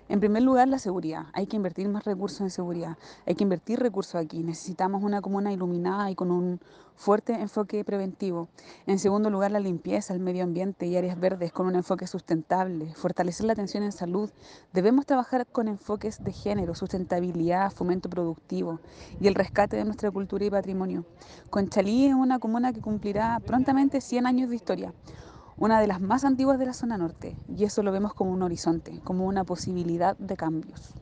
En primer lugar, la seguridad. Hay que invertir más recursos en seguridad. Hay que invertir recursos aquí. Necesitamos una comuna iluminada y con un fuerte enfoque preventivo. En segundo lugar, la limpieza, el medio ambiente y áreas verdes con un enfoque sustentable. Fortalecer la atención en salud. Debemos trabajar con enfoques de género, sustentabilidad, fomento productivo y el rescate de nuestra cultura y patrimonio. Conchalí es una comuna que cumplirá prontamente 100 años de historia, una de las más antiguas de la zona norte, y eso lo vemos como un horizonte, como una posibilidad de cambios.